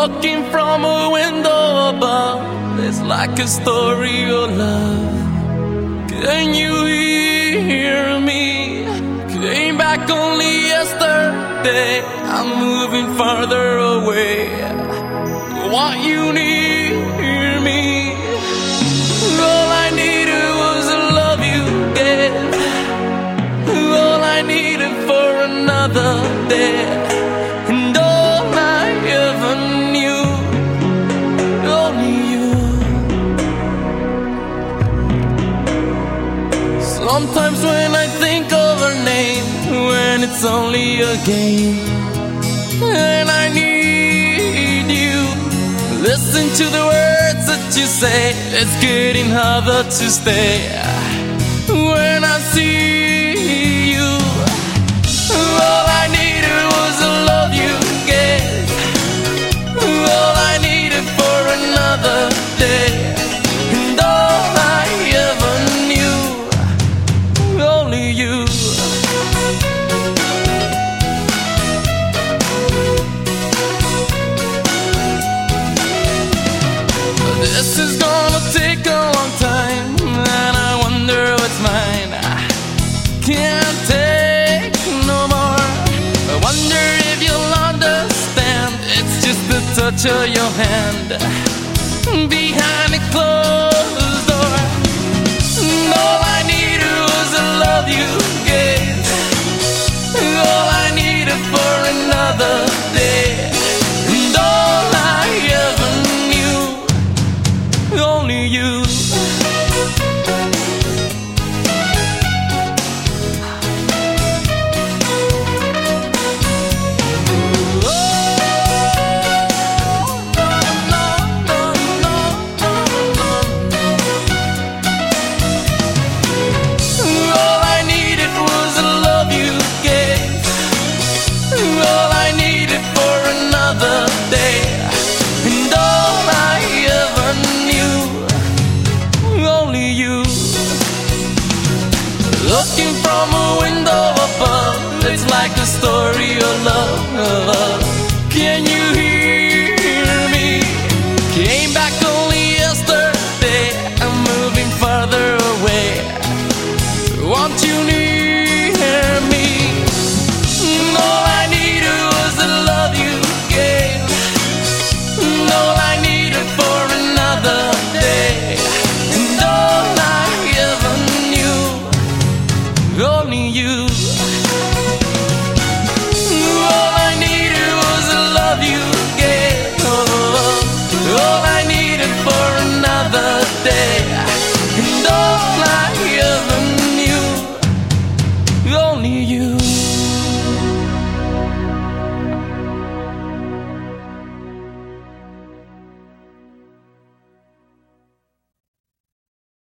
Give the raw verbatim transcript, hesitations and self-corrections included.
Looking from a window above, it's like a story of love. Can you hear me? Came back only yesterday. I'm moving farther away. Want you near me? All I needed was the love you gave. All I needed for another day. And all I ever knew, only you. Sometimes when I think of her name, when it's only a game, and I need you, listen to the words that you say. It's getting harder to stay. When I see you, all I needed was the love you gave. All I needed for another day. And all I ever knew, only you. This is gonna take a long time, and I wonder what's mine. I can't take no more. I wonder if you'll understand. It's just the touch of your hand behind a closed door. And all I needed was the love you gave. All I needed for another day. And all I ever knew, only you. Looking from a window above, it's like a story of love. Can you hear me? Came back only yesterday. I'm moving farther away. Want you near me? All I needed was the love you gave. All I needed for another day. And all I ever knew, only you. All I needed was the love you gave. Oh, all I needed for another day. And all I ever knew, only you.